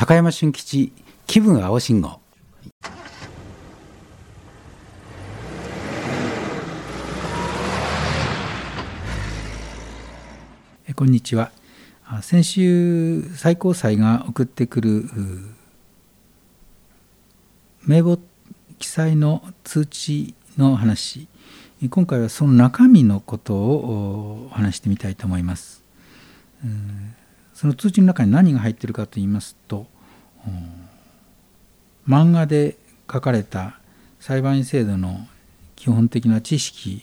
高山俊吉気分青信号。こんにちは。先週最高裁が送ってくる名簿記載の通知の話、今回はその中身のことを話してみたいと思います。その通知の中に何が入っているかと言いますと、漫画で書かれた裁判員制度の基本的な知識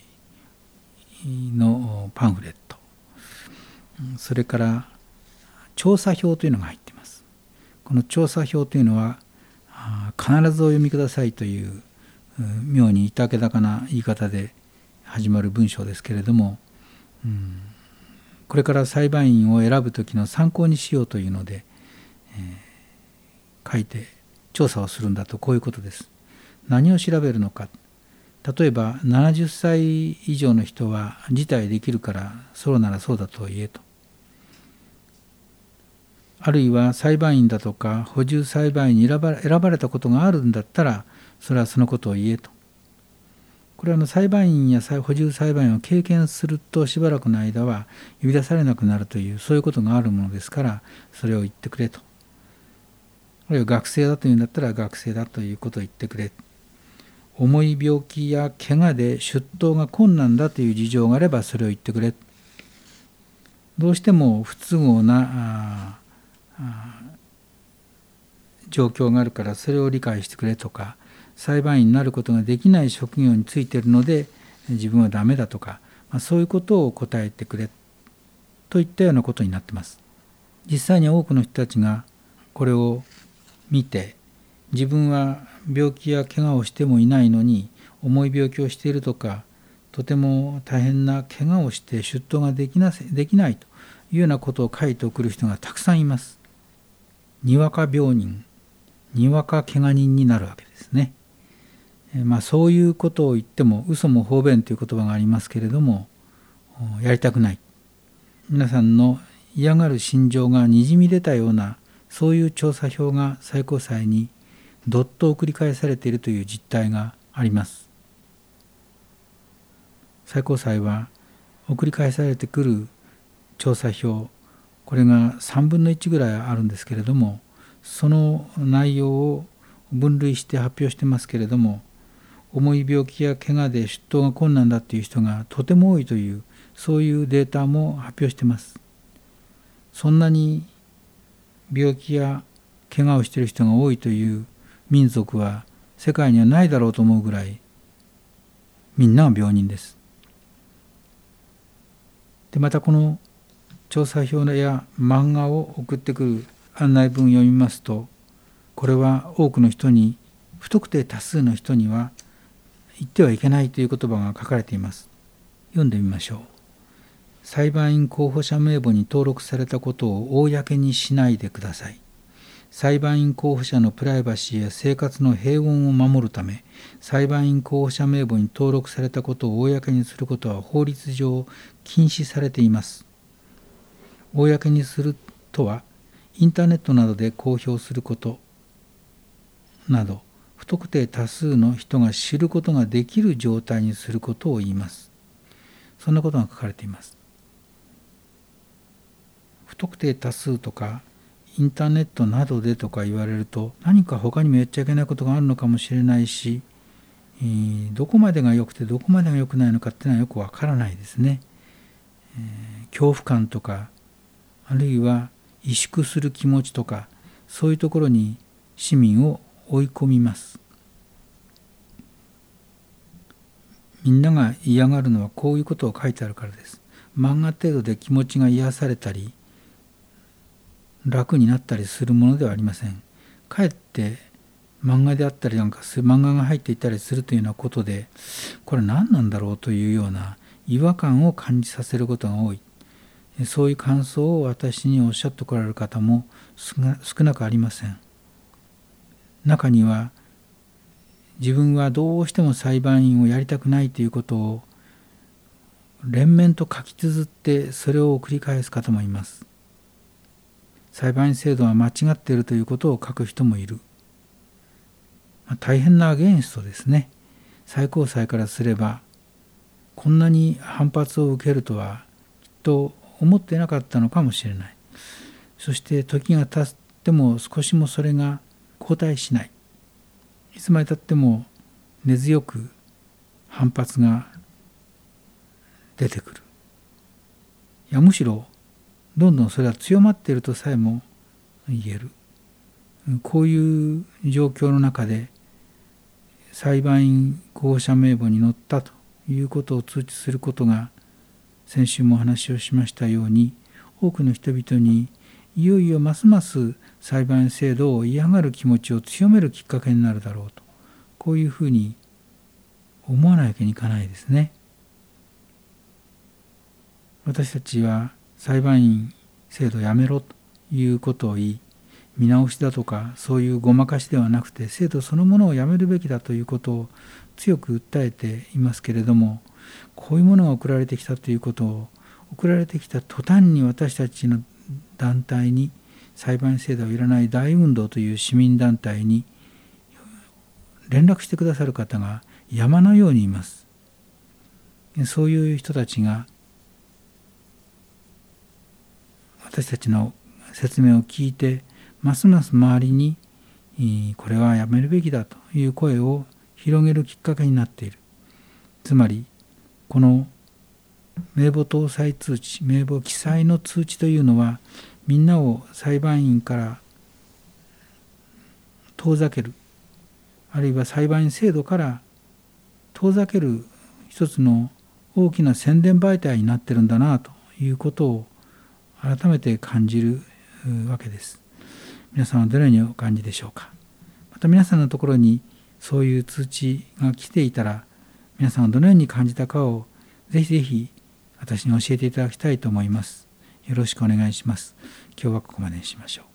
のパンフレット、それから調査表というのが入っています。この調査表というのは必ずお読みくださいという妙にいたけだかな言い方で始まる文章ですけれども、これから裁判員を選ぶ時の参考にしようというので、書いて調査をするんだと、こういうことです。何を調べるのか。例えば70歳以上の人は辞退できるからそうならそうだと言えと。あるいは裁判員だとか補充裁判員に選ばれたことがあるんだったらそれはそのことを言えと。これは裁判員や補充裁判員を経験するとしばらくの間は呼び出されなくなるという、そういうことがあるものですから、それを言ってくれと。あるいは学生だというんだったら学生だということを言ってくれ。重い病気や怪我で出頭が困難だという事情があればそれを言ってくれ。どうしても不都合な状況があるからそれを理解してくれとか、裁判員になることができない職業についているので自分はダメだとか、そういうことを答えてくれといったようなことになっています。実際に多くの人たちがこれを見て、自分は病気や怪我をしてもいないのに重い病気をしているとか、とても大変な怪我をして出頭ができないというようなことを書いて送る人がたくさんいます。にわか病人、にわか怪我人になるわけですね。そういうことを言っても嘘も方便という言葉がありますけれども、やりたくない。皆さんの嫌がる心情がにじみ出たような、そういう調査票が最高裁にどっと送り返されているという実態があります。最高裁は送り返されてくる調査票、これが3分の1ぐらいあるんですけれども、その内容を分類して発表してますけれども、重い病気や怪我で出頭が困難だという人がとても多いという、そういうデータも発表しています。そんなに病気や怪我をしている人が多いという民族は世界にはないだろうと思うぐらい、みんなが病人です。でまたこの調査票や漫画を送ってくる案内文を読みますと、これは多くの人に、不特定多数の人には言ってはいけないという言葉が書かれています。読んでみましょう。裁判員候補者名簿に登録されたことを公にしないでください。裁判員候補者のプライバシーや生活の平穏を守るため、裁判員候補者名簿に登録されたことを公にすることは法律上禁止されています。公にするとは、インターネットなどで公表することなど、不特定多数の人が知ることができる状態にすることを言います。そんなことが書かれています。不特定多数とかインターネットなどでとか言われると、何か他にもやっちゃいけないことがあるのかもしれないし、どこまでが良くてどこまでが良くないのかっていうのはよくわからないですね。恐怖感とか、あるいは萎縮する気持ちとか、そういうところに市民を追い込みます。みんなが嫌がるのはこういうことを書いてあるからです。漫画程度で気持ちが癒されたり楽になったりするものではありません。かえって漫画であったりなんか漫画が入っていたりするというようなことで、これ何なんだろうというような違和感を感じさせることが多い。そういう感想を私におっしゃってこられる方も少なくありません。中には自分はどうしても裁判員をやりたくないということを連綿と書き綴ってそれを繰り返す方もいます。 裁判員制度は間違っているということを書く人もいる。大変なアゲインストですね。最高裁からすればこんなに反発を受けるとはきっと思っていなかったのかもしれない。そして時が経っても少しもそれが後退しない。いつまで経っても根強く反発が出てくる。いやむしろどんどんそれは強まっているとさえも言える。こういう状況の中で裁判員候補者名簿に載ったということを通知することが、先週もお話をしましたように、多くの人々にいよいよますます裁判員制度を嫌がる気持ちを強めるきっかけになるだろうと、こういうふうに思わないわけにいかないですね。私たちは裁判員制度をやめろということを言い、見直しだとかそういうごまかしではなくて制度そのものをやめるべきだということを強く訴えていますけれども、こういうものが送られてきたということを、送られてきた途端に私たちの団体に、裁判員制度をいらない大運動という市民団体に連絡してくださる方が山のようにいます。そういう人たちが私たちの説明を聞いて、ますます周りにこれはやめるべきだという声を広げるきっかけになっている。つまりこの名簿搭載通知、名簿記載の通知というのは、みんなを裁判員から遠ざける、あるいは裁判員制度から遠ざける一つの大きな宣伝媒体になっているんだなということを改めて感じるわけです。皆さんはどのようにお感じでしょうか。また皆さんのところにそういう通知が来ていたら、皆さんはどのように感じたかをぜひぜひ私に教えていただきたいと思います。よろしくお願いします。今日はここまでにしましょう。